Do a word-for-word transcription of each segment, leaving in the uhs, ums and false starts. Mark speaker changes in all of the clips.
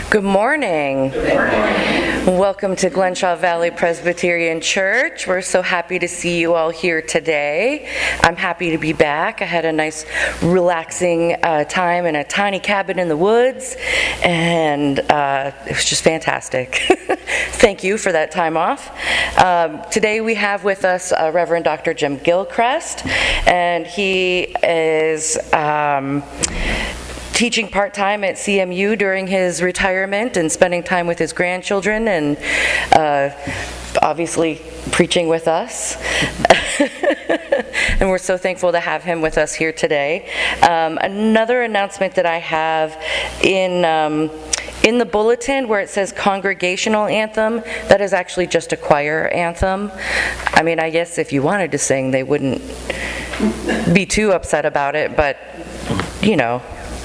Speaker 1: Good morning.
Speaker 2: Good morning.
Speaker 1: Welcome to Glenshaw Valley Presbyterian Church. We're so happy to see you all here today. I'm happy to be back. I had a nice, relaxing uh, time in a tiny cabin in the woods, and uh, it was just fantastic. Thank you for that time off. Um, today we have with us uh, Reverend Doctor Jim Gilchrist, and he is Um, teaching part-time at C M U during his retirement and spending time with his grandchildren and uh, obviously preaching with us. And we're so thankful to have him with us here today. Um, another announcement that I have in um, in the bulletin where it says congregational anthem, that is actually just a choir anthem. I mean, I guess if you wanted to sing, they wouldn't be too upset about it, but you know.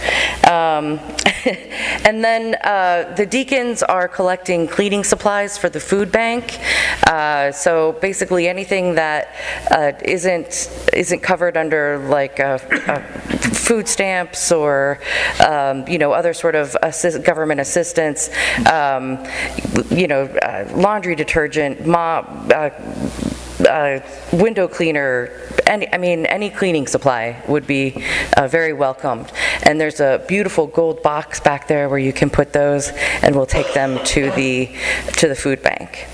Speaker 1: Um, and then uh, the deacons are collecting cleaning supplies for the food bank. Uh, so basically anything that uh, isn't isn't covered under like uh, uh, food stamps or um, you know other sort of assist, government assistance, um, you know uh, laundry detergent, mop. Uh, Uh, window cleaner, any, I mean, any cleaning supply would be uh, very welcomed. And there's a beautiful gold box back there where you can put those, and we'll take them to the to the food bank.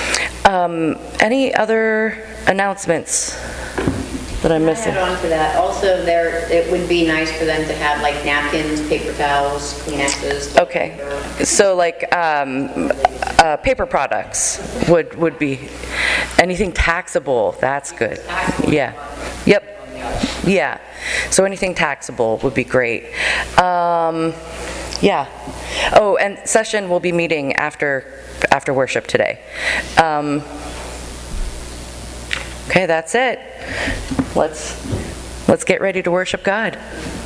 Speaker 1: Um, any other announcements that I'm missing?
Speaker 3: Add on to that. Also, there it would be nice for them to have like napkins, paper towels, Kleenexes.
Speaker 1: Okay, so like um, uh, paper products would would be anything taxable. That's good. Yeah. Yep. Yeah. So anything taxable would be great. Um, yeah. Oh, and session will be meeting after after worship today. Um, okay, that's it. Let's let's get ready to worship God.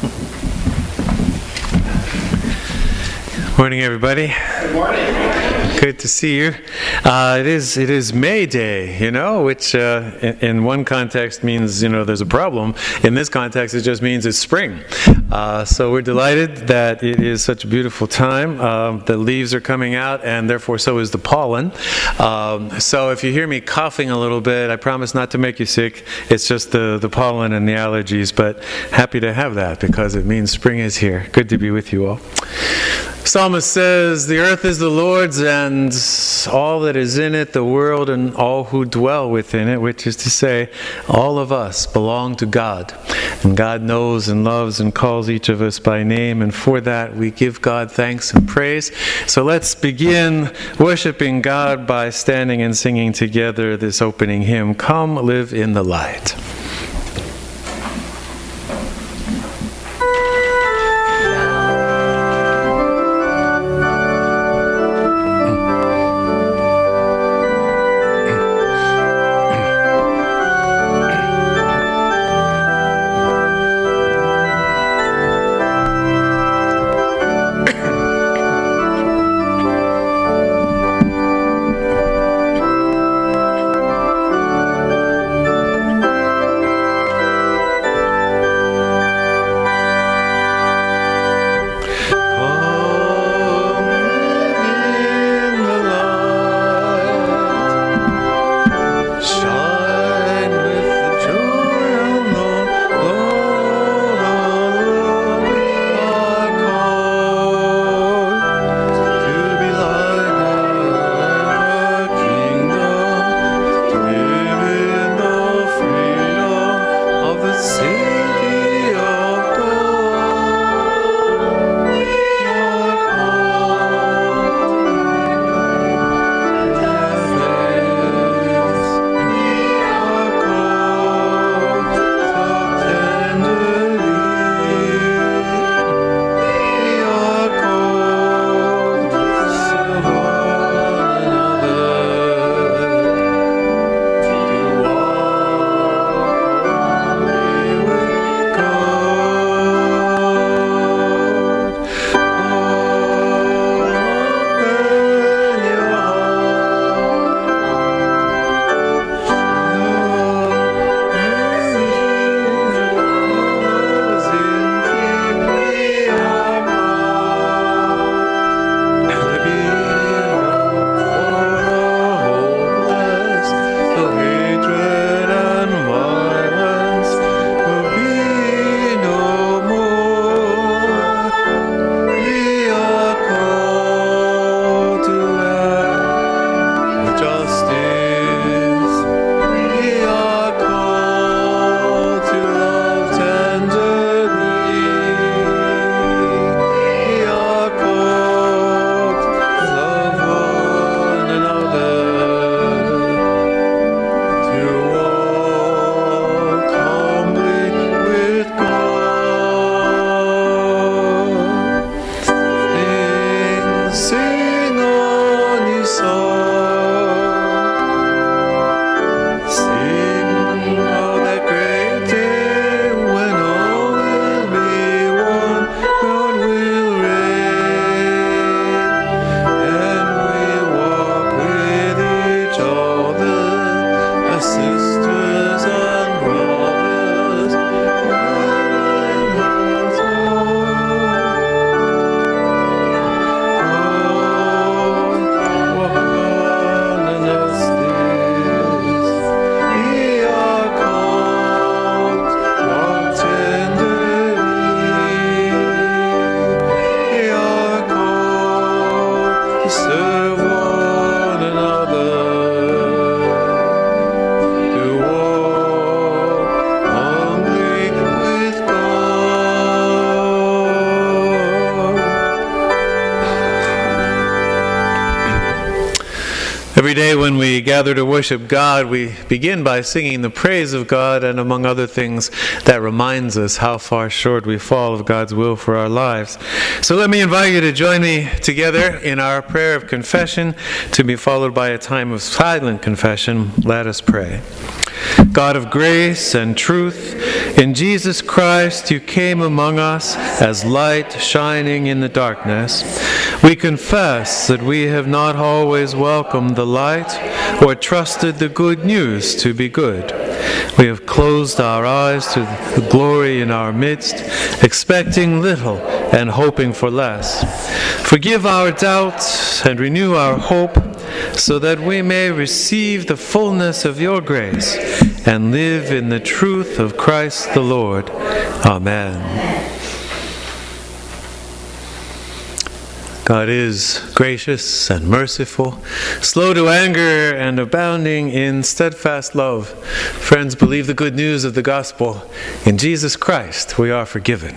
Speaker 4: Morning, everybody.
Speaker 2: Good morning.
Speaker 4: Good to see you. Uh, it is it is May Day, you know, which uh, in, in one context means, you know, there's a problem. In this context, it just means it's spring. Uh, so we're delighted that it is such a beautiful time. Um, the leaves are coming out, and therefore so is the pollen. Um, so if you hear me coughing a little bit, I promise not to make you sick. It's just the, the pollen and the allergies, but happy to have that because it means spring is here. Good to be with you all. Psalmist says, "The earth is the Lord's and all that is in it, the world and all who dwell within it," which is to say, all of us belong to God. And God knows and loves and calls each of us by name, and for that we give God thanks and praise. So let's begin worshiping God by standing and singing together this opening hymn, "Come Live in the Light."
Speaker 5: Come
Speaker 4: Every day when we gather to worship God, we begin by singing the praise of God, and among other things, that reminds us how far short we fall of God's will for our lives. So let me invite you to join me together in our prayer of confession, to be followed by a time of silent confession. Let us pray. God of grace and truth, in Jesus Christ you came among us as light shining in the darkness. We confess that we have not always welcomed the light or trusted the good news to be good. We have closed our eyes to the glory in our midst, expecting little and hoping for less. Forgive our doubts and renew our hope, so that we may receive the fullness of your grace and live in the truth of Christ the Lord. Amen. God is gracious and merciful, slow to anger and abounding in steadfast love. Friends, believe the good news of the gospel. In Jesus Christ we are forgiven.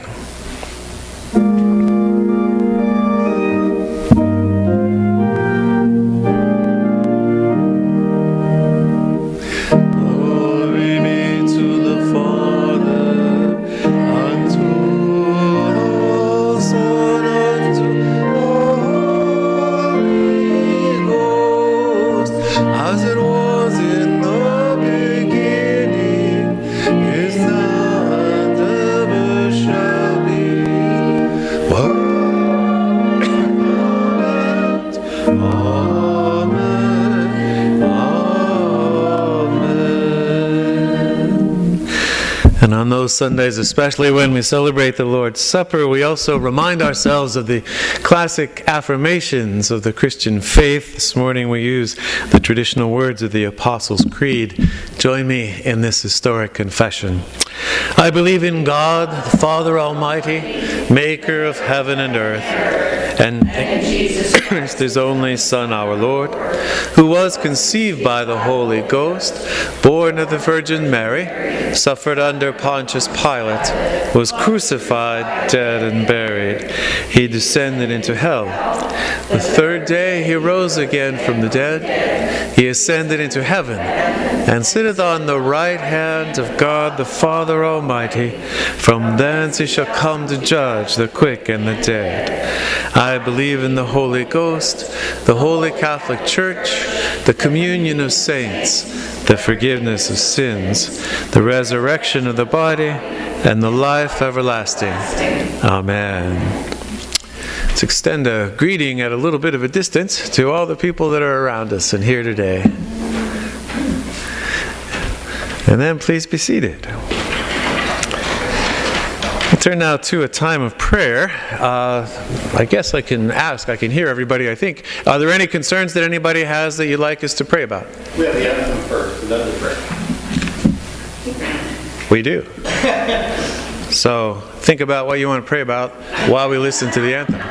Speaker 4: And on those Sundays, especially when we celebrate the Lord's Supper, we also remind ourselves of the classic affirmations of the Christian faith. This morning we use the traditional words of the Apostles' Creed. Join me in this historic confession. I believe in God, the Father Almighty, maker of heaven and earth, and in Jesus Christ, his only Son, our Lord, who was conceived by the Holy Ghost, born of the Virgin Mary, suffered under Pontius Pilate, was crucified, dead, and buried. He descended into hell. The third day he rose again from the dead. He ascended into heaven, and sitteth on the right hand of God the Father Almighty. From thence he shall come to judge the quick and the dead. I believe in the Holy Ghost, the Holy Catholic Church, the communion of saints, the forgiveness of sins, the resurrection of the body, and the life everlasting. Amen. Let's extend a greeting at a little bit of a distance to all the people that are around us and here today. And then please be seated. We'll turn now to a time of prayer. Uh, I guess I can ask, I can hear everybody, I think. Are there any concerns that anybody has that you'd like us to pray about?
Speaker 2: We have the anthem first, and then the prayer.
Speaker 4: We do. So think about what you want to pray about while we listen to the anthem.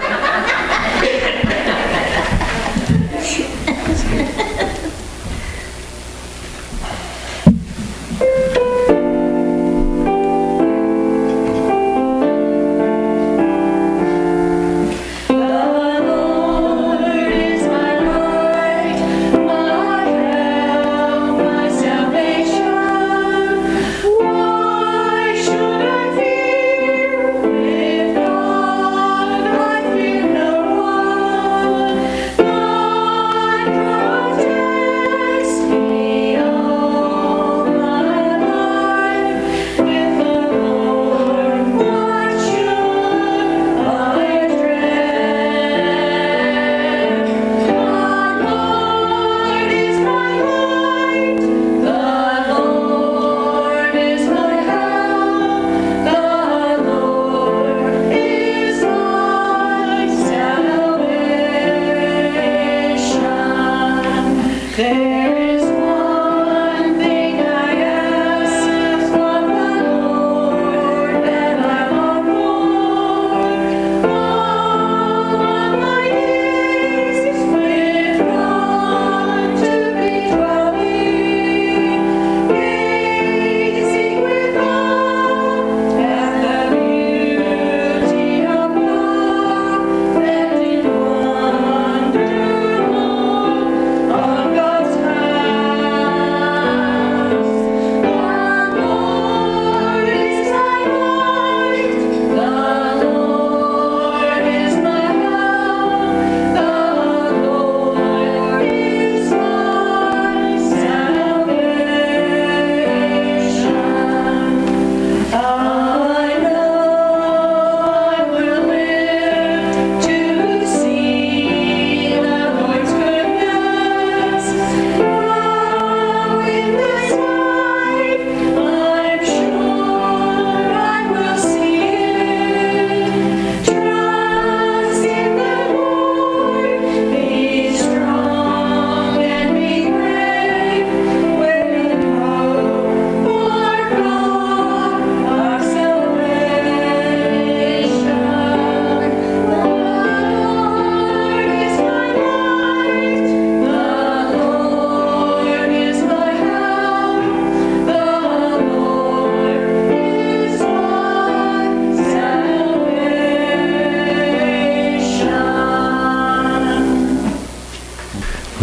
Speaker 5: Oh,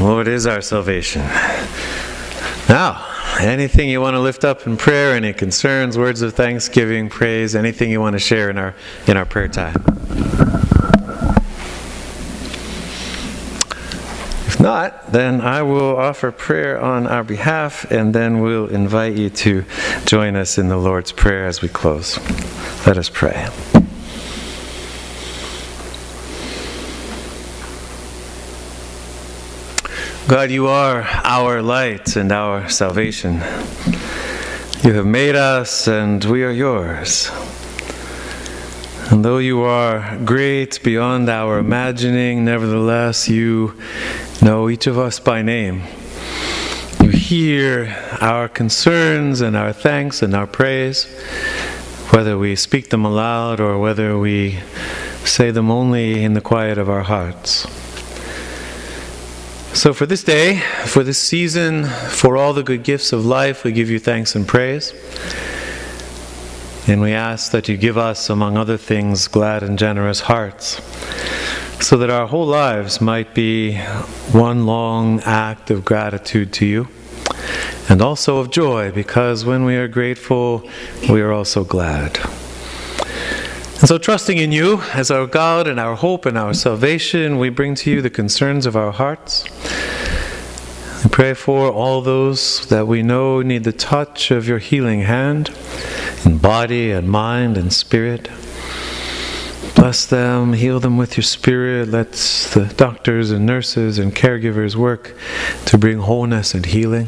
Speaker 4: Lord is our salvation. Now, anything you want to lift up in prayer, any concerns, words of thanksgiving, praise, anything you want to share in our in our prayer time? If not, then I will offer prayer on our behalf, and then we'll invite you to join us in the Lord's Prayer as we close. Let us pray. God, you are our light and our salvation. You have made us, and we are yours. And though you are great beyond our imagining, nevertheless, you know each of us by name. You hear our concerns and our thanks and our praise, whether we speak them aloud or whether we say them only in the quiet of our hearts. So for this day, for this season, for all the good gifts of life, we give you thanks and praise. And we ask that you give us, among other things, glad and generous hearts, so that our whole lives might be one long act of gratitude to you, and also of joy, because when we are grateful, we are also glad. And so, trusting in you as our God and our hope and our salvation, we bring to you the concerns of our hearts. We pray for all those that we know need the touch of your healing hand in body and mind and spirit. Bless them, heal them with your Spirit. Let the doctors and nurses and caregivers work to bring wholeness and healing.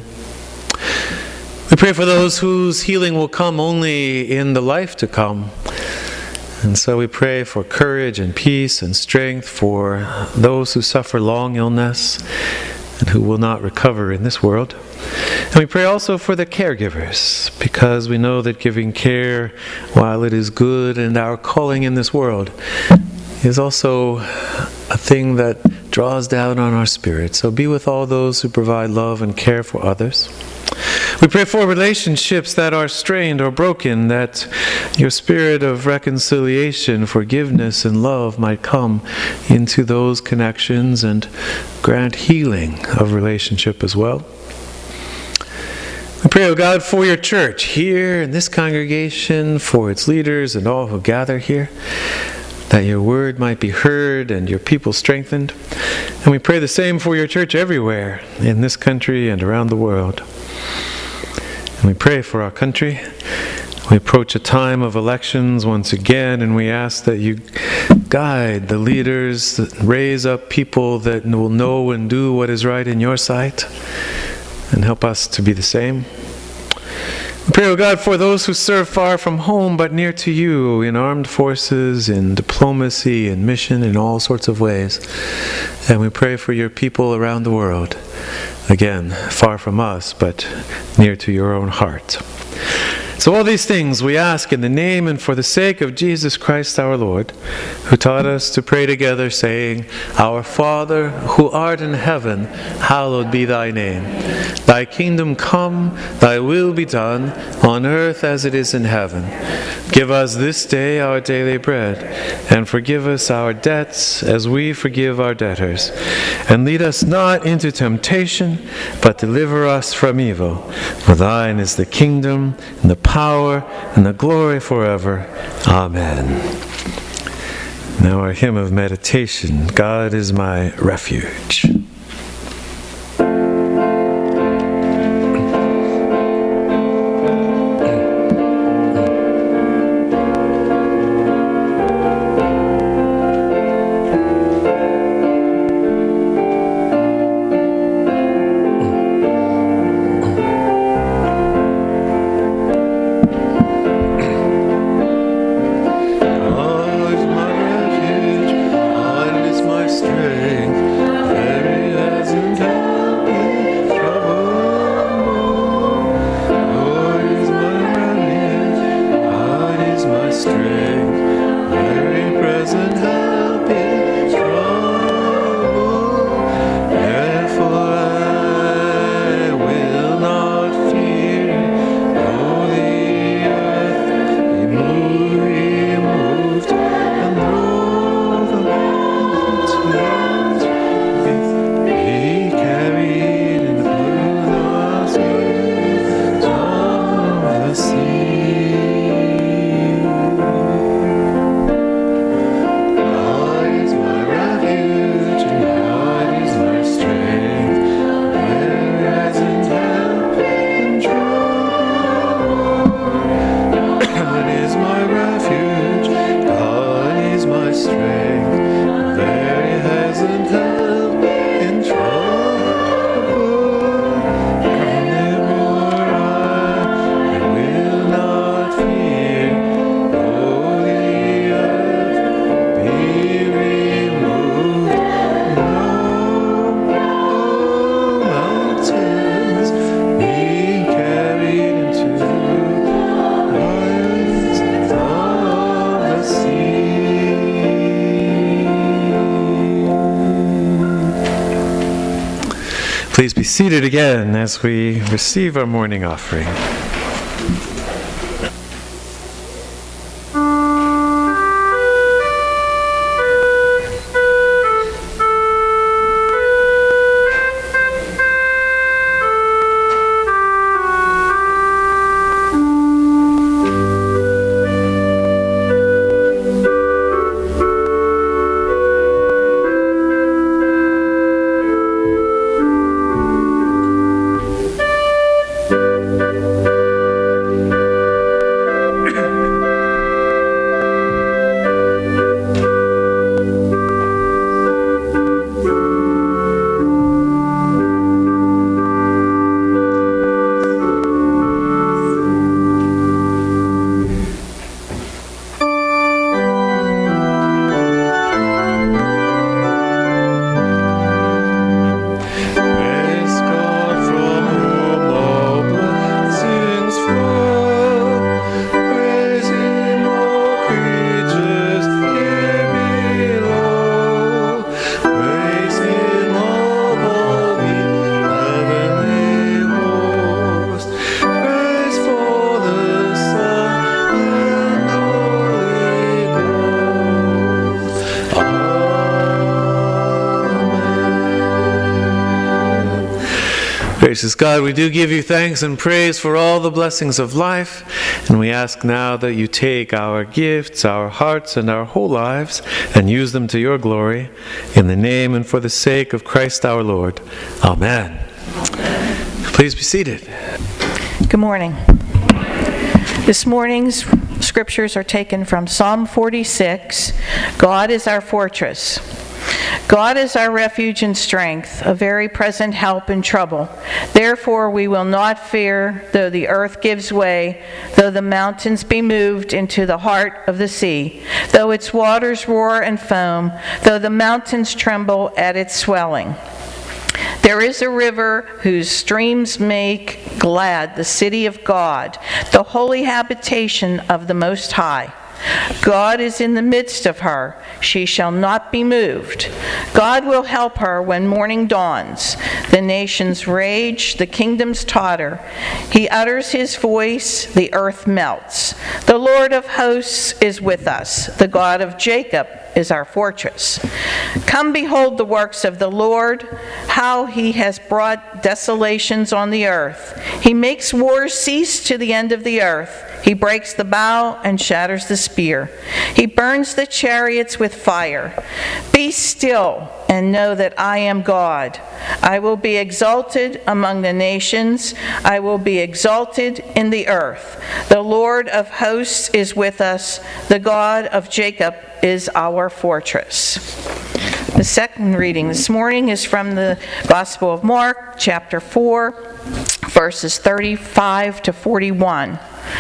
Speaker 4: We pray for those whose healing will come only in the life to come. And so we pray for courage and peace and strength for those who suffer long illness and who will not recover in this world. And we pray also for the caregivers, because we know that giving care, while it is good and our calling in this world, is also a thing that draws down on our spirit. So be with all those who provide love and care for others. We pray for relationships that are strained or broken, that your spirit of reconciliation, forgiveness, and love might come into those connections and grant healing of relationship as well. We pray, O God, for your church here in this congregation, for its leaders and all who gather here, that your word might be heard and your people strengthened. And we pray the same for your church everywhere in this country and around the world. And we pray for our country. We approach a time of elections once again, and we ask that you guide the leaders, raise up people that will know and do what is right in your sight, and help us to be the same. We pray, O God, for those who serve far from home but near to you, in armed forces, in diplomacy, in mission, in all sorts of ways. And we pray for your people around the world, again, far from us, but near to your own heart. So all these things we ask in the name and for the sake of Jesus Christ our Lord, who taught us to pray together, saying, Our Father, who art in heaven, hallowed be thy name. Thy kingdom come, thy will be done, on earth as it is in heaven. Give us this day our daily bread, and forgive us our debts as we forgive our debtors. And lead us not into temptation, but deliver us from evil. For thine is the kingdom, and the power, and the glory forever. Amen. Now our hymn of meditation, God is my refuge.
Speaker 5: Strength, very
Speaker 4: Please be seated again as we receive our morning offering. Gracious God, we do give you thanks and praise for all the blessings of life, and we ask now that you take our gifts, our hearts, and our whole lives, and use them to your glory, in the name and for the sake of Christ our Lord. Amen. Please be seated.
Speaker 5: Good morning. This morning's scriptures are taken from Psalm forty-six. God is our fortress. God is our refuge and strength, a very present help in trouble. Therefore we will not fear, though the earth gives way, though the mountains be moved into the heart of the sea, though its waters roar and foam, though the mountains tremble at its swelling. There is a river whose streams make glad the city of God, the holy habitation of the Most High. God is in the midst of her. She shall not be moved. God will help her when morning dawns. The nations rage, the kingdoms totter. He utters his voice, the earth melts. The Lord of hosts is with us. The God of Jacob is our fortress. Come behold the works of the Lord, how he has brought desolations on the earth. He makes wars cease to the end of the earth. He breaks the bow and shatters the spear. He burns the chariots with fire. Be still and know that I am God. I will be exalted among the nations. I will be exalted in the earth. The Lord of hosts is with us. The God of Jacob is our fortress. The second reading this morning is from the Gospel of Mark, chapter four, verses thirty-five to forty-one.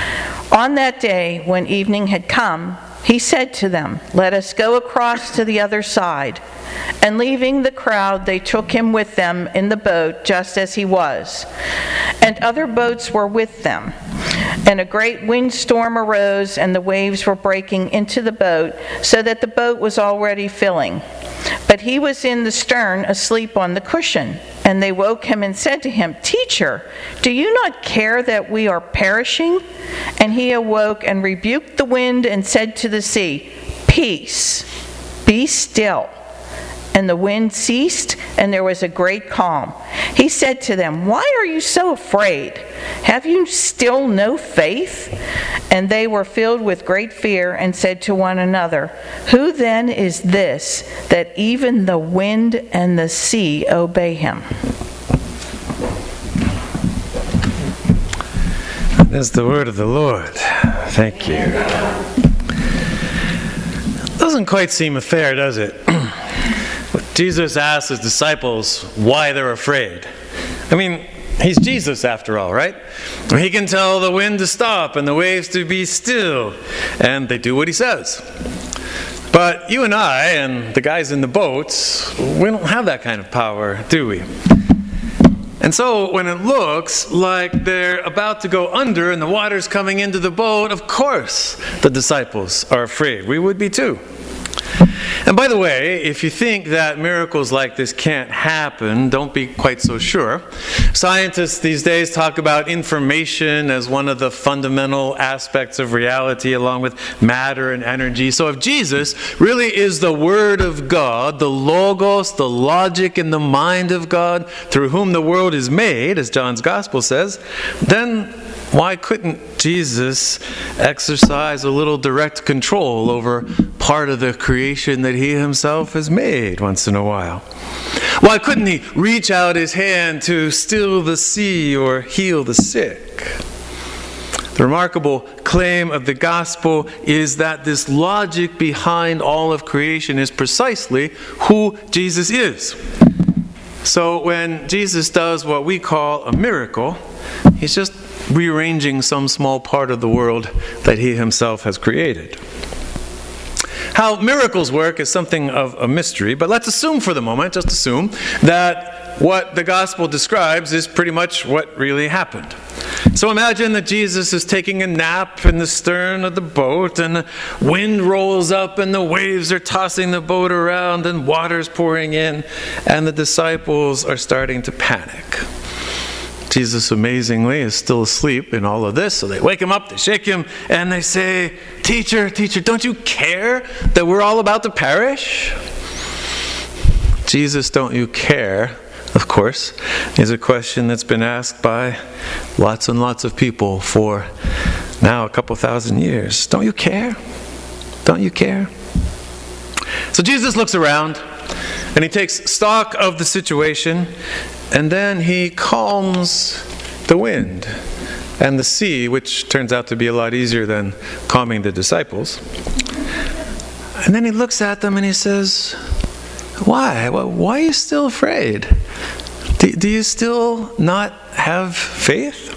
Speaker 5: On that day, when evening had come, he said to them, "Let us go across to the other side." And leaving the crowd, they took him with them in the boat, just as he was. And other boats were with them. And a great windstorm arose, and the waves were breaking into the boat, so that the boat was already filling. But he was in the stern, asleep on the cushion. And they woke him and said to him, "Teacher, do you not care that we are perishing?" And he awoke and rebuked the wind and said to the sea, "Peace, be still." And the wind ceased, and there was a great calm. He said to them, "Why are you so afraid? Have you still no faith?" And they were filled with great fear and said to one another, "Who then is this, that even the wind and the sea obey him?"
Speaker 4: That's the word of the Lord. Thank you. Doesn't quite seem fair, does it? Jesus asked his disciples why they're afraid. I mean, he's Jesus after all, right? He can tell the wind to stop and the waves to be still, and they do what he says. But you and I and the guys in the boats, we don't have that kind of power, do we? And so when it looks like they're about to go under and the water's coming into the boat, of course the disciples are afraid. We would be too. And by the way, if you think that miracles like this can't happen, don't be quite so sure. Scientists these days talk about information as one of the fundamental aspects of reality, along with matter and energy. So if Jesus really is the Word of God, the Logos, the logic and the mind of God, through whom the world is made, as John's Gospel says, then why couldn't Jesus exercise a little direct control over part of the creation that he himself has made once in a while? Why couldn't he reach out his hand to still the sea or heal the sick? The remarkable claim of the gospel is that this logic behind all of creation is precisely who Jesus is. So when Jesus does what we call a miracle, he's just rearranging some small part of the world that he himself has created. How miracles work is something of a mystery, but let's assume for the moment, just assume, that what the gospel describes is pretty much what really happened. So imagine that Jesus is taking a nap in the stern of the boat, and the wind rolls up and the waves are tossing the boat around and water's pouring in, and the disciples are starting to panic. Jesus, amazingly, is still asleep in all of this, so they wake him up, they shake him, and they say, Teacher, teacher, don't you care that we're all about to perish? Jesus, don't you care, of course, is a question that's been asked by lots and lots of people for now a couple thousand years. Don't you care? Don't you care? So Jesus looks around, and he takes stock of the situation, and then he calms the wind and the sea, which turns out to be a lot easier than calming the disciples. And then he looks at them and he says, Why? Why are you still afraid? Do, do you still not have faith?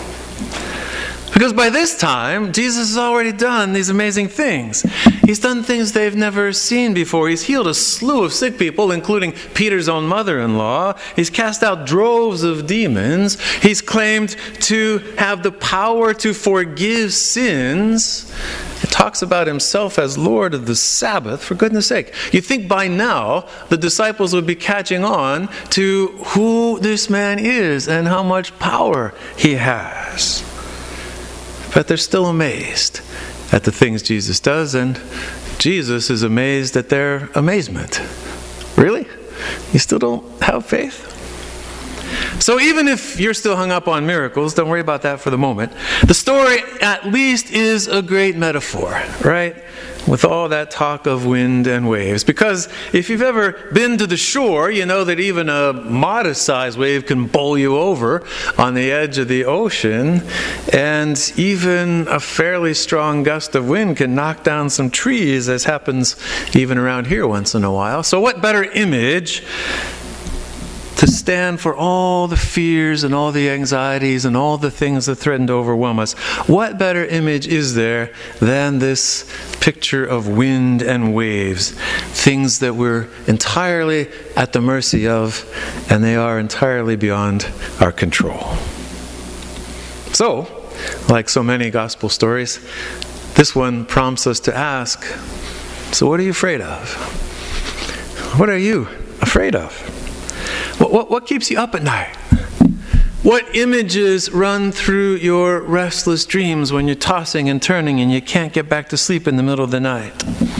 Speaker 4: Because by this time, Jesus has already done these amazing things. He's done things they've never seen before. He's healed a slew of sick people, including Peter's own mother-in-law. He's cast out droves of demons. He's claimed to have the power to forgive sins. He talks about himself as Lord of the Sabbath, for goodness sake. You'd think by now the disciples would be catching on to who this man is and how much power he has. But they're still amazed at the things Jesus does, and Jesus is amazed at their amazement. Really? You still don't have faith? So even if you're still hung up on miracles, don't worry about that for the moment. The story at least is a great metaphor, right? With all that talk of wind and waves. Because if you've ever been to the shore, you know that even a modest-sized wave can bowl you over on the edge of the ocean. And even a fairly strong gust of wind can knock down some trees, as happens even around here once in a while. So what better image to stand for all the fears and all the anxieties and all the things that threaten to overwhelm us? What better image is there than this picture of wind and waves, things that we're entirely at the mercy of, and they are entirely beyond our control. So, like so many gospel stories, this one prompts us to ask, so what are you afraid of? What are you afraid of? What, what, what keeps you up at night? What images run through your restless dreams when you're tossing and turning and you can't get back to sleep in the middle of the night?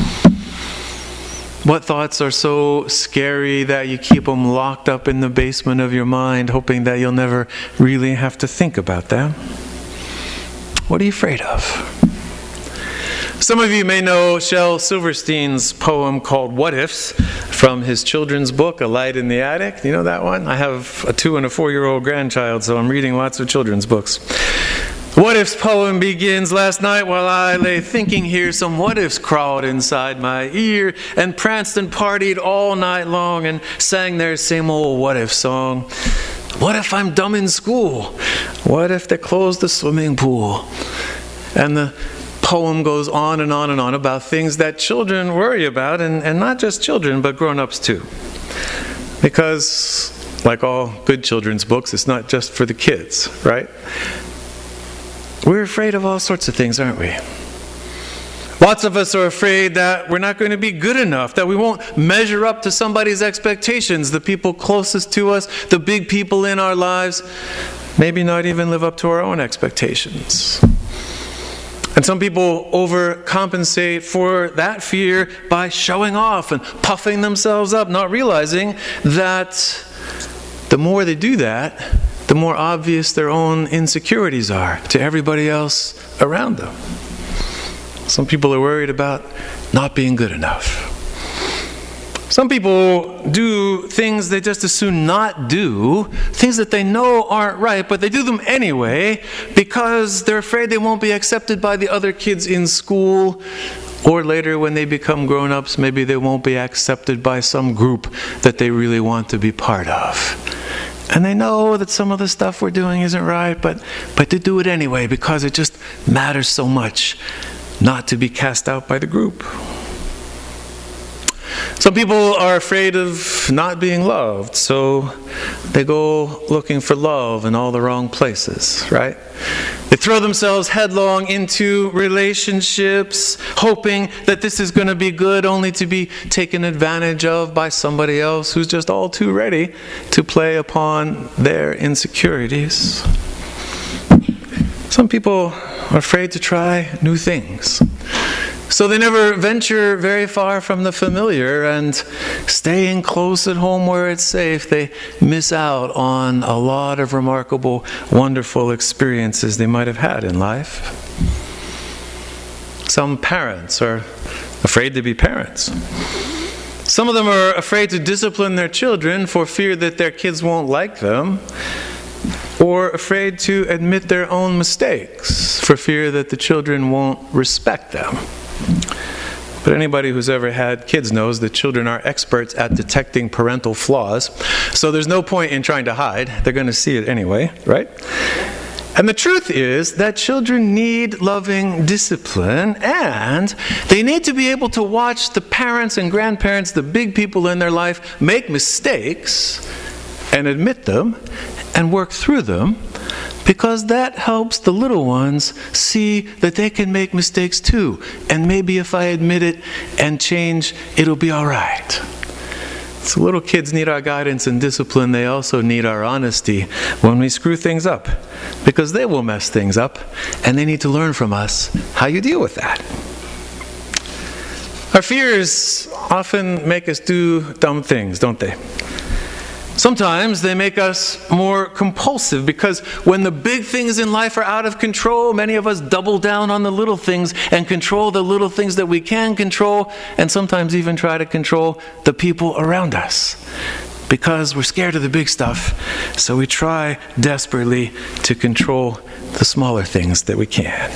Speaker 4: What thoughts are so scary that you keep them locked up in the basement of your mind, hoping that you'll never really have to think about them? What are you afraid of? Some of you may know Shel Silverstein's poem called What Ifs from his children's book, A Light in the Attic. You know that one? I have a two and a four-year-old grandchild, so I'm reading lots of children's books. What If's poem begins, last night while I lay thinking here, some what ifs crawled inside my ear and pranced and partied all night long and sang their same old what if song. What if I'm dumb in school? What if they close the swimming pool? And the poem goes on and on and on about things that children worry about, and, and not just children, but grown-ups too. Because, like all good children's books, it's not just for the kids, right? We're afraid of all sorts of things, aren't we? Lots of us are afraid that we're not going to be good enough, that we won't measure up to somebody's expectations, the people closest to us, the big people in our lives, maybe not even live up to our own expectations. And some people overcompensate for that fear by showing off and puffing themselves up, not realizing that the more they do that, the more obvious their own insecurities are to everybody else around them. Some people are worried about not being good enough. Some people do things they just as soon not do, things that they know aren't right, but they do them anyway because they're afraid they won't be accepted by the other kids in school, or later when they become grown-ups, maybe they won't be accepted by some group that they really want to be part of. And they know that some of the stuff we're doing isn't right, but, but they do it anyway because it just matters so much not to be cast out by the group. Some people are afraid of not being loved, so they go looking for love in all the wrong places, right? They throw themselves headlong into relationships, hoping that this is going to be good, only to be taken advantage of by somebody else who's just all too ready to play upon their insecurities. Some people are afraid to try new things. So they never venture very far from the familiar, and staying close at home where it's safe, they miss out on a lot of remarkable, wonderful experiences they might have had in life. Some parents are afraid to be parents. Some of them are afraid to discipline their children for fear that their kids won't like them, or afraid to admit their own mistakes for fear that the children won't respect them. But anybody who's ever had kids knows that children are experts at detecting parental flaws, so there's no point in trying to hide. They're going to see it anyway, right? And the truth is that children need loving discipline, and they need to be able to watch the parents and grandparents, the big people in their life, make mistakes and admit them and work through them, because that helps the little ones see that they can make mistakes too. And maybe if I admit it and change, it'll be all right. So little kids need our guidance and discipline. They also need our honesty when we screw things up, because they will mess things up, and they need to learn from us how you deal with that. Our fears often make us do dumb things, don't they? Sometimes they make us more compulsive, because when the big things in life are out of control, many of us double down on the little things and control the little things that we can control, and sometimes even try to control the people around us. Because we're scared of the big stuff, so we try desperately to control the smaller things that we can.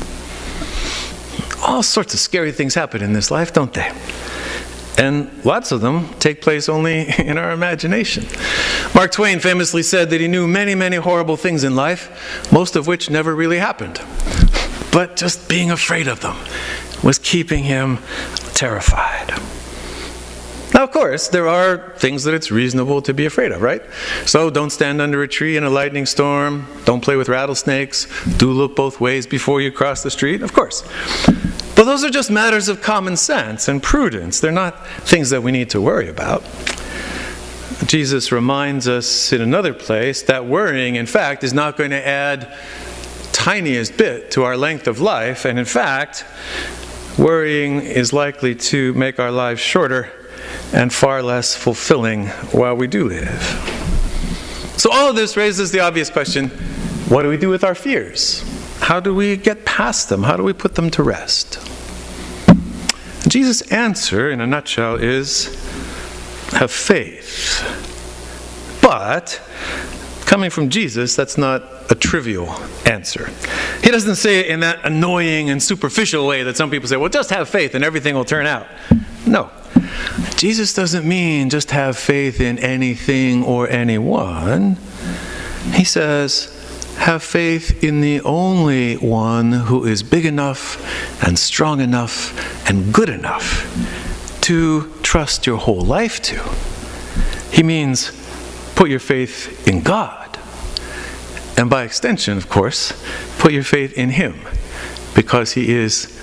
Speaker 4: All sorts of scary things happen in this life, don't they? And lots of them take place only in our imagination. Mark Twain famously said that he knew many, many horrible things in life, most of which never really happened. But just being afraid of them was keeping him terrified. Now, of course, there are things that it's reasonable to be afraid of, right? So don't stand under a tree in a lightning storm. Don't play with rattlesnakes. Do look both ways before you cross the street, of course. But those are just matters of common sense and prudence. They're not things that we need to worry about. Jesus reminds us in another place that worrying, in fact, is not going to add tiniest bit to our length of life. And in fact, worrying is likely to make our lives shorter and far less fulfilling while we do live. So all of this raises the obvious question, what do we do with our fears? How do we get past them? How do we put them to rest? Jesus' answer, in a nutshell, is have faith. But, coming from Jesus, that's not a trivial answer. He doesn't say it in that annoying and superficial way that some people say, well, just have faith and everything will turn out. No. Jesus doesn't mean just have faith in anything or anyone. He says, have faith in the only one who is big enough and strong enough and good enough to trust your whole life to. He means put your faith in God. And by extension, of course, put your faith in Him, because He is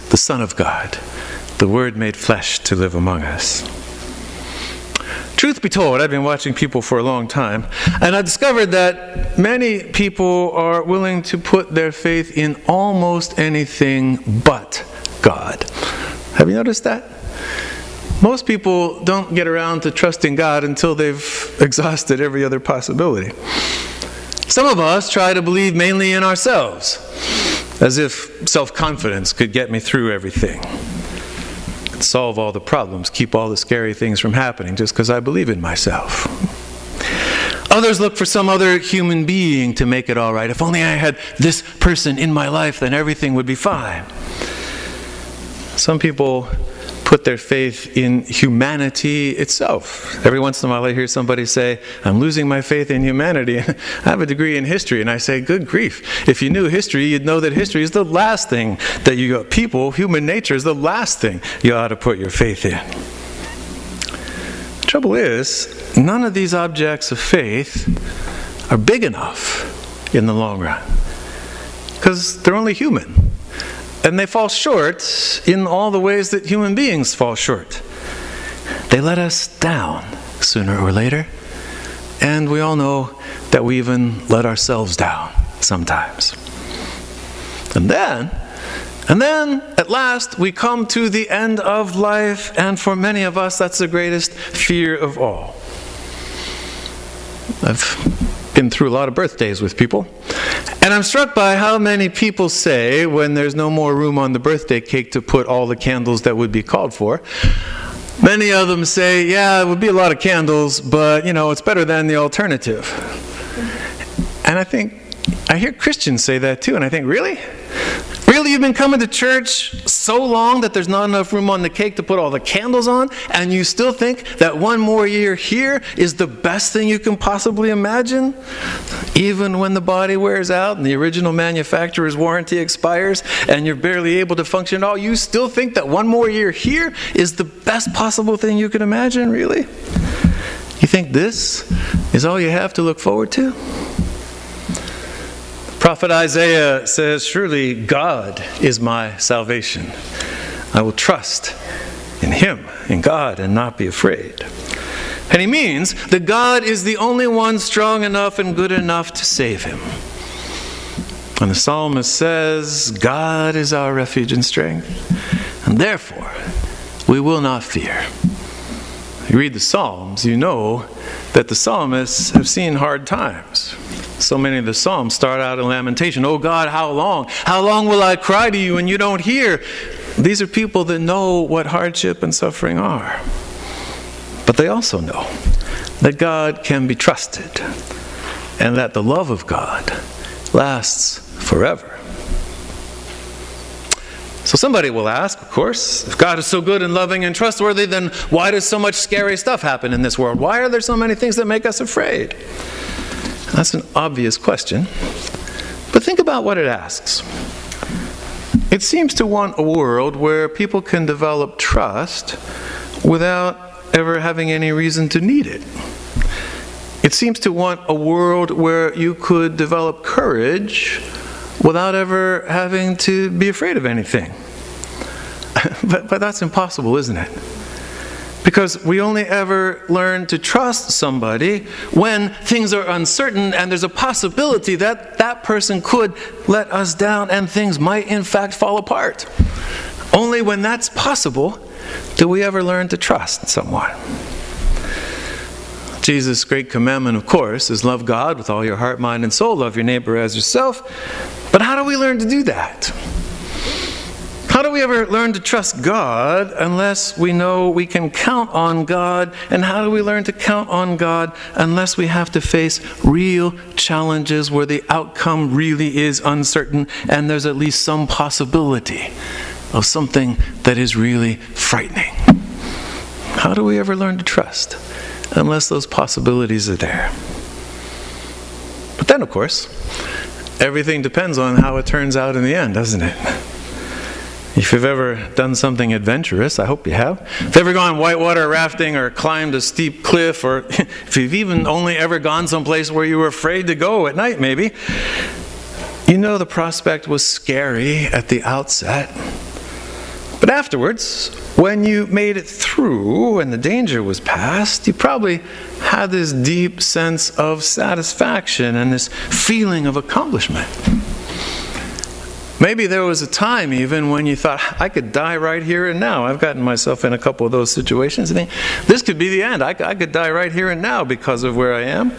Speaker 4: the Son of God, the Word made flesh to live among us. Truth be told, I've been watching people for a long time, and I discovered that many people are willing to put their faith in almost anything but God. Have you noticed that? Most people don't get around to trusting God until they've exhausted every other possibility. Some of us try to believe mainly in ourselves, as if self-confidence could get me through everything, solve all the problems, keep all the scary things from happening just because I believe in myself. Others look for some other human being to make it all right. If only I had this person in my life, then everything would be fine. Some people put their faith in humanity itself. Every once in a while I hear somebody say, I'm losing my faith in humanity. I have a degree in history, and I say, good grief. If you knew history, you'd know that history is the last thing that you got. People, human nature is the last thing you ought to put your faith in. The trouble is, none of these objects of faith are big enough in the long run, because they're only human. And they fall short in all the ways that human beings fall short. They let us down sooner or later. And we all know that we even let ourselves down sometimes. And then, and then, at last, we come to the end of life. And for many of us, that's the greatest fear of all. I've been through a lot of birthdays with people. And I'm struck by how many people say, when there's no more room on the birthday cake to put all the candles that would be called for, many of them say, yeah, it would be a lot of candles, but, you know, it's better than the alternative. And I think, I hear Christians say that too, and I think, really? Really, you've been coming to church so long that there's not enough room on the cake to put all the candles on, and you still think that one more year here is the best thing you can possibly imagine? Even when the body wears out and the original manufacturer's warranty expires and you're barely able to function at all, you still think that one more year here is the best possible thing you can imagine, really? You think this is all you have to look forward to? Prophet Isaiah says, surely God is my salvation. I will trust in Him, in God, and not be afraid. And he means that God is the only one strong enough and good enough to save him. And the psalmist says, God is our refuge and strength, and therefore we will not fear. You read the Psalms, you know that the psalmists have seen hard times. So many of the Psalms start out in lamentation. Oh God, how long? How long will I cry to you and you don't hear? These are people that know what hardship and suffering are. But they also know that God can be trusted and that the love of God lasts forever. So somebody will ask, of course, if God is so good and loving and trustworthy, then why does so much scary stuff happen in this world? Why are there so many things that make us afraid? That's an obvious question, but think about what it asks. It seems to want a world where people can develop trust without ever having any reason to need it. It seems to want a world where you could develop courage without ever having to be afraid of anything. but, but that's impossible, isn't it? Because we only ever learn to trust somebody when things are uncertain and there's a possibility that that person could let us down and things might in fact fall apart. Only when that's possible do we ever learn to trust someone. Jesus' great commandment, of course, is love God with all your heart, mind, and soul. Love your neighbor as yourself. But how do we learn to do that? How do we ever learn to trust God unless we know we can count on God? And how do we learn to count on God unless we have to face real challenges where the outcome really is uncertain and there's at least some possibility of something that is really frightening? How do we ever learn to trust unless those possibilities are there? But then, of course, everything depends on how it turns out in the end, doesn't it? If you've ever done something adventurous, I hope you have. If you've ever gone whitewater rafting or climbed a steep cliff, or if you've even only ever gone someplace where you were afraid to go at night maybe, you know the prospect was scary at the outset. But afterwards, when you made it through and the danger was past, you probably had this deep sense of satisfaction and this feeling of accomplishment. Maybe there was a time even when you thought, I could die right here and now. I've gotten myself in a couple of those situations. I think, this could be the end. I, I could die right here and now because of where I am.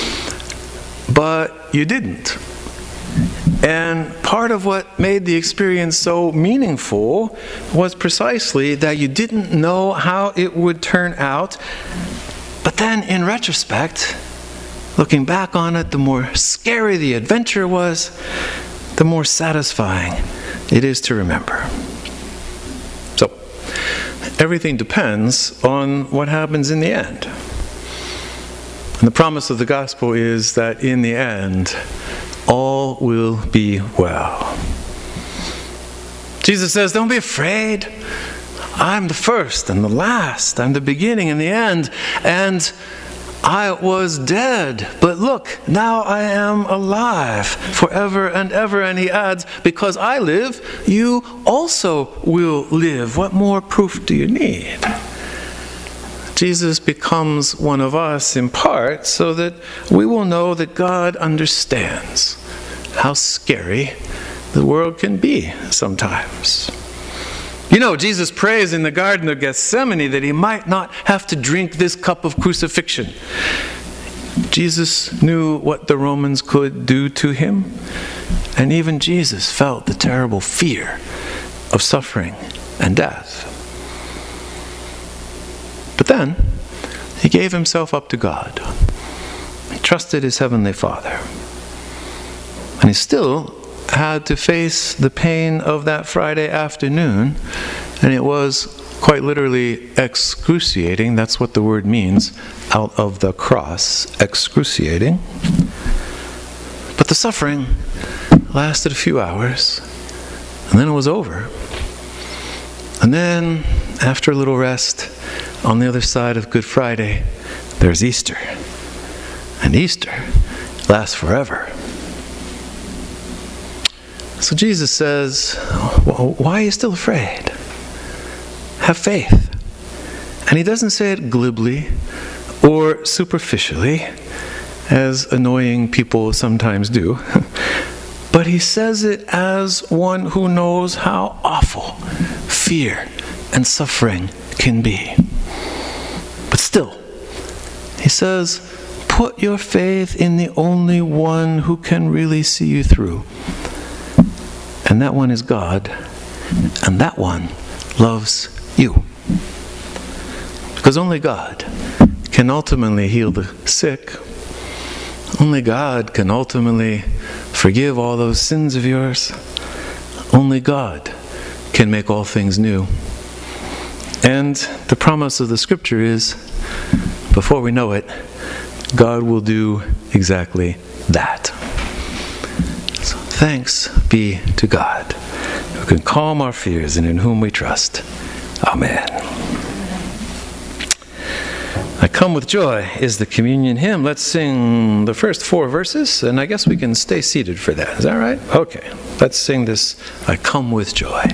Speaker 4: But you didn't. And part of what made the experience so meaningful was precisely that you didn't know how it would turn out. But then in retrospect, looking back on it, the more scary the adventure was, the more satisfying it is to remember. So, everything depends on what happens in the end. And the promise of the gospel is that in the end, all will be well. Jesus says, don't be afraid. I'm the first and the last. I'm the beginning and the end. And I was dead, but look, now I am alive forever and ever. And he adds, because I live, you also will live. What more proof do you need? Jesus becomes one of us in part so that we will know that God understands how scary the world can be sometimes. You know, Jesus prays in the Garden of Gethsemane that he might not have to drink this cup of crucifixion. Jesus knew what the Romans could do to him, and even Jesus felt the terrible fear of suffering and death. But then, he gave himself up to God. He trusted his heavenly Father. And he still had to face the pain of that Friday afternoon, and it was quite literally excruciating. That's what the word means, out of the cross, excruciating. But the suffering lasted a few hours, and then it was over. And then, after a little rest, on the other side of Good Friday, there's Easter. And Easter lasts forever. So Jesus says, why are you still afraid? Have faith. And he doesn't say it glibly or superficially, as annoying people sometimes do. But he says it as one who knows how awful fear and suffering can be. But still, he says, put your faith in the only one who can really see you through. And that one is God, and that one loves you. Because only God can ultimately heal the sick. Only God can ultimately forgive all those sins of yours. Only God can make all things new. And the promise of the Scripture is, before we know it, God will do exactly that. So thanks be to God, who can calm our fears and in whom we trust. Amen. I Come With Joy is the communion hymn. Let's sing the first four verses, and I guess we can stay seated for that. Is that right? Okay. Let's sing this, I Come With Joy.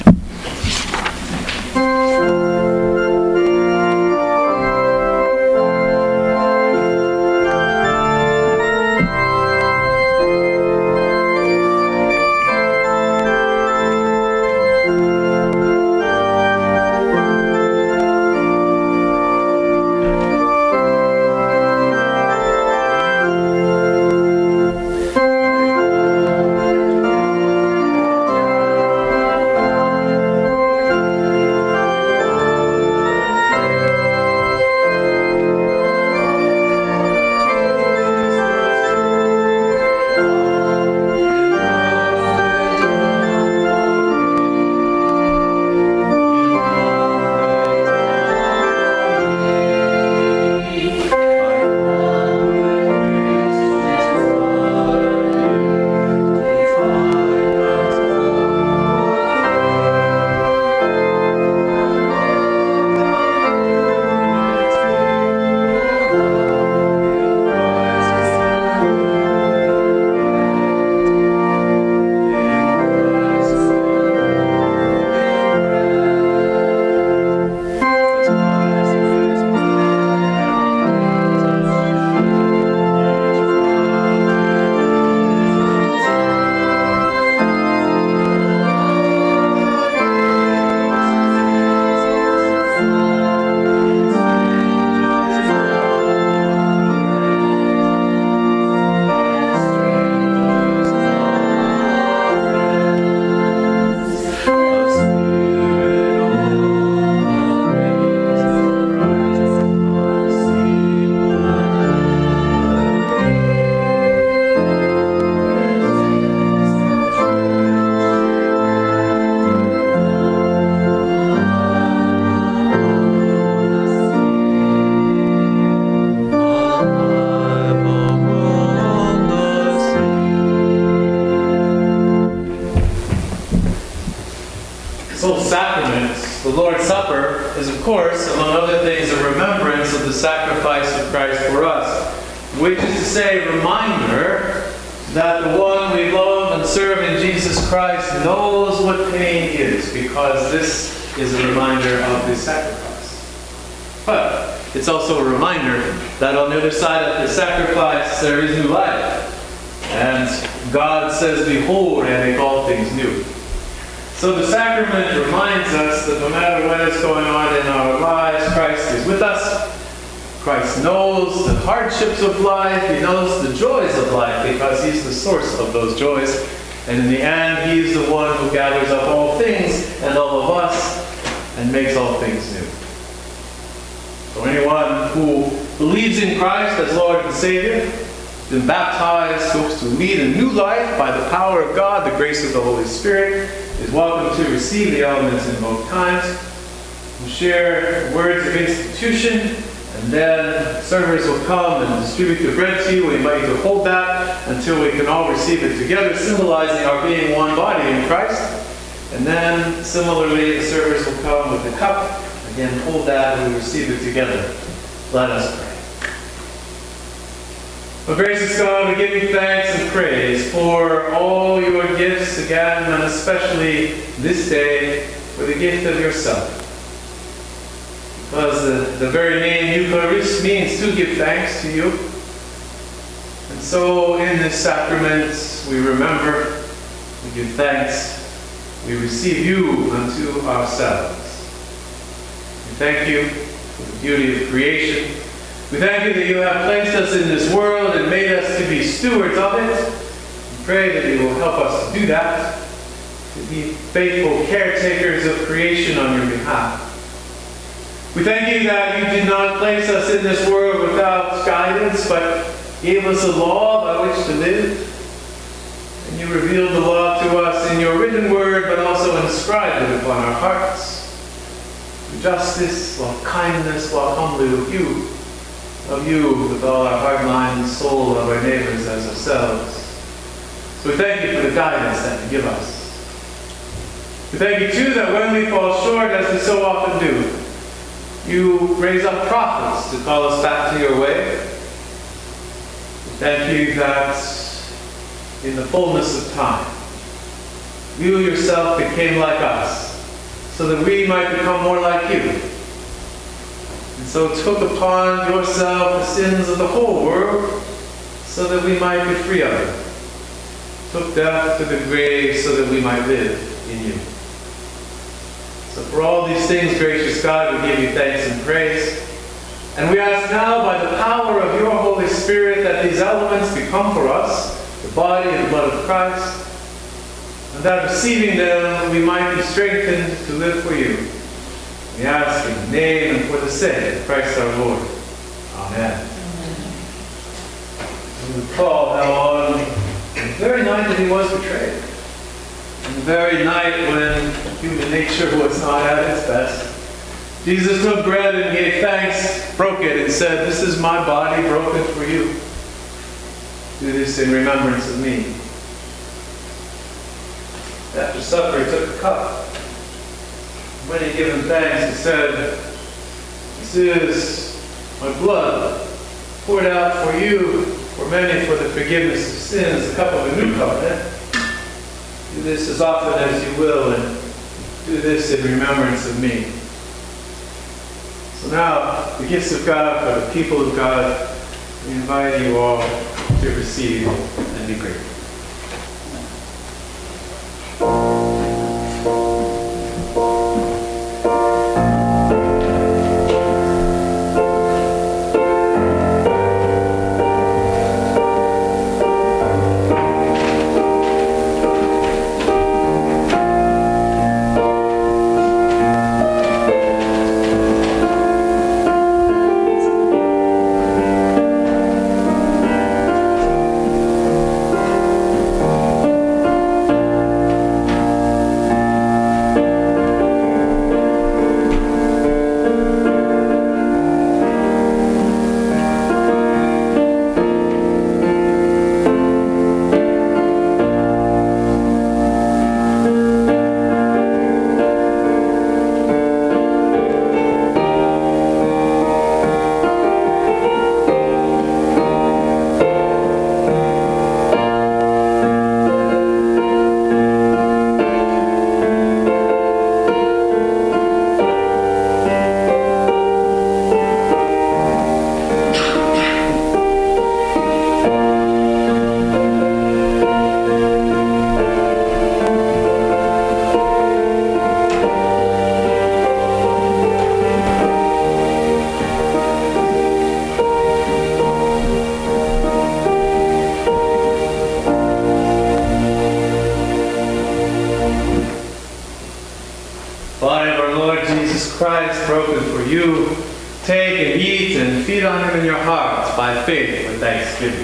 Speaker 4: This whole sacrament, the Lord's Supper, is of course, among other things, a remembrance of the sacrifice of Christ for us, which is to say, a reminder that the one we love and serve in Jesus Christ knows what pain is, because this is a reminder of his sacrifice. But it's also a reminder that on the other side of the sacrifice there is new life. And God says, behold, I make all things new. So the sacrament reminds us that no matter what is going on in our lives, Christ is with us. Christ knows the hardships of life. He knows the joys of life because he's the source of those joys. And in the end, he's the one who gathers up all things and all of us and makes all things new. So anyone who believes in Christ as Lord and Savior, been baptized, hopes to lead a new life by the power of God, the grace of the Holy Spirit, is welcome to receive the elements in both kinds. We'll share words of institution, and then servers will come and distribute the bread to you. We invite you to hold that until we can all receive it together, symbolizing our being one body in Christ. And then, similarly, the servers will come with the cup. Again, hold that and we receive it together. Let us pray. Oh, gracious God, we give you thanks and praise for all your gifts again, and especially this day for the gift of yourself. Because the, the very name Eucharist means to give thanks to you. And so in this sacrament we remember, we give thanks, we receive you unto ourselves. We thank you for the beauty of creation. We thank you that you have placed us in this world and made us to be stewards of it. We pray that you will help us to do that, to be faithful caretakers of creation on your behalf. We thank you that you did not place us in this world without guidance, but gave us a law by which to live. And you revealed the law to us in your written word, but also inscribed it upon our hearts. Through justice, love kindness, walk humbly with you. Of you with all our heart, mind, and soul, of our neighbors as ourselves. So we thank you for the guidance that you give us. We thank you too that when we fall short, as we so often do, you raise up prophets to call us back to your way. We thank you that in the fullness of time, you yourself became like us, so that we might become more like you. And so took upon yourself the sins of the whole world, so that we might be free of it. Took death to the grave, so that we might live in you. So for all these things, gracious God, we give you thanks and praise. And we ask now, by the power of your Holy Spirit, that these elements become for us the body and blood of Christ, and that receiving them, we might be strengthened to live for you. We ask in the name and for the sake of Christ our Lord. Amen. We recall how on the very night that he was betrayed, on the very night when human nature was not at its best, Jesus took bread and gave thanks, broke it, and said, "This is my body broken for you. Do this in remembrance of me." After supper, he took a cup. When he had given thanks, he said, "This is my blood, poured out for you, for many, for the forgiveness of sins, the cup of a new covenant. Do this as often as you will, and do this in remembrance of me." So now, the gifts of God for the people of God, we invite you all to receive and be grateful. Christ broken for you. Take and eat and feed on him in your hearts by faith with thanksgiving.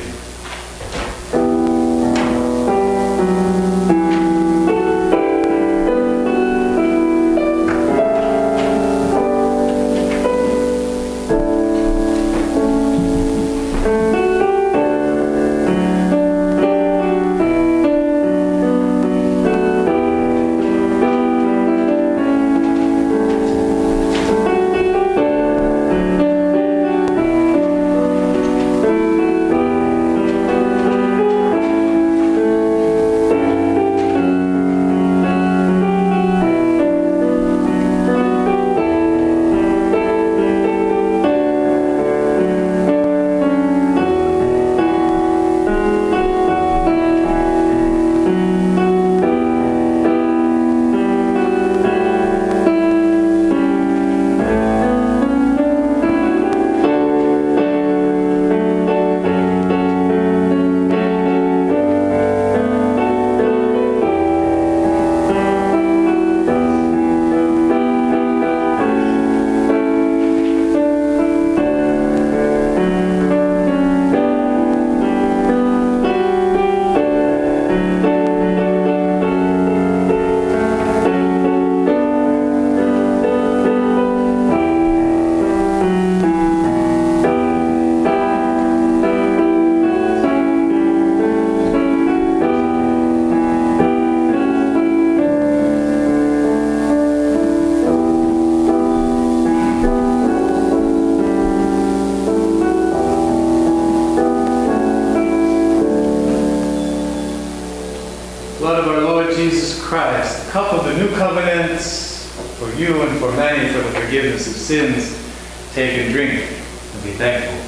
Speaker 4: Blood of our Lord Jesus Christ, the cup of the new covenant, for you and for many for the forgiveness of sins, take and drink and be thankful.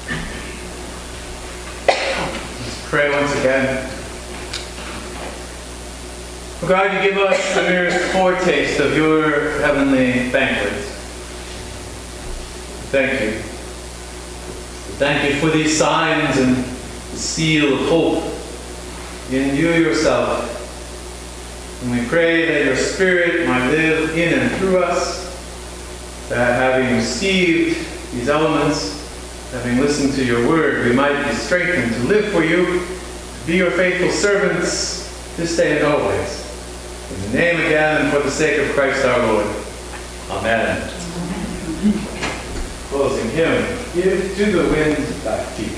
Speaker 4: Let's pray once again. Oh God, you give us the merest foretaste of your heavenly banquet. Thank you. Thank you for these signs and the seal of hope in you yourself. And we pray that your Spirit might live in and through us, that having received these elements, having listened to your word, we might be strengthened to live for you, to be your faithful servants this day and always. In the name again and for the sake of Christ our Lord. Amen. Closing hymn, Give to the Wind Thy Tears.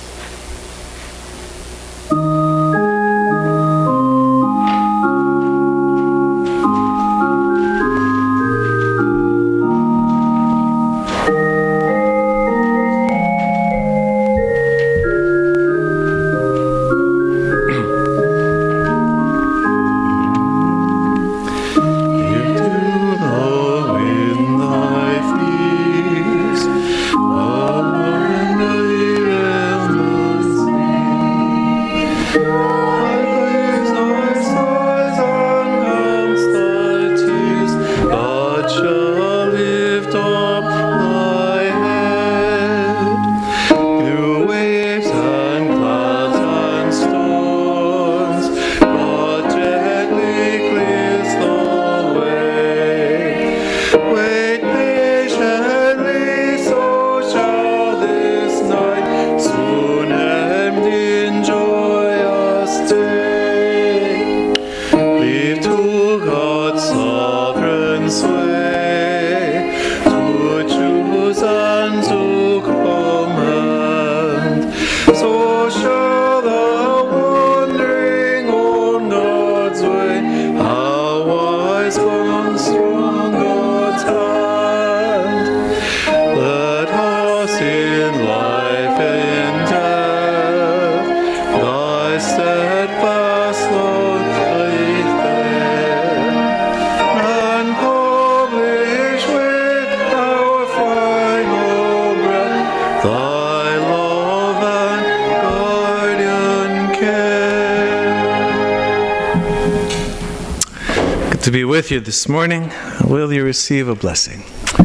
Speaker 4: To be with you this morning, will you receive a blessing?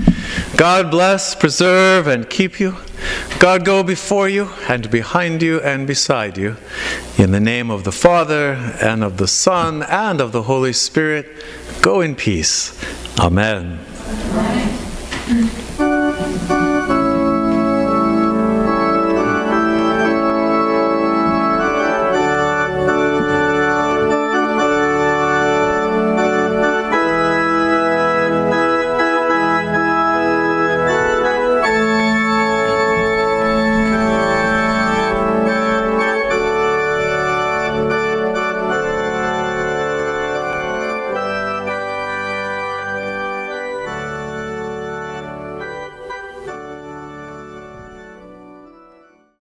Speaker 4: God bless, preserve, and keep you. God go before you, and behind you, and beside you. In the name of the Father, and of the Son, and of the Holy Spirit, go in peace. Amen. Amen.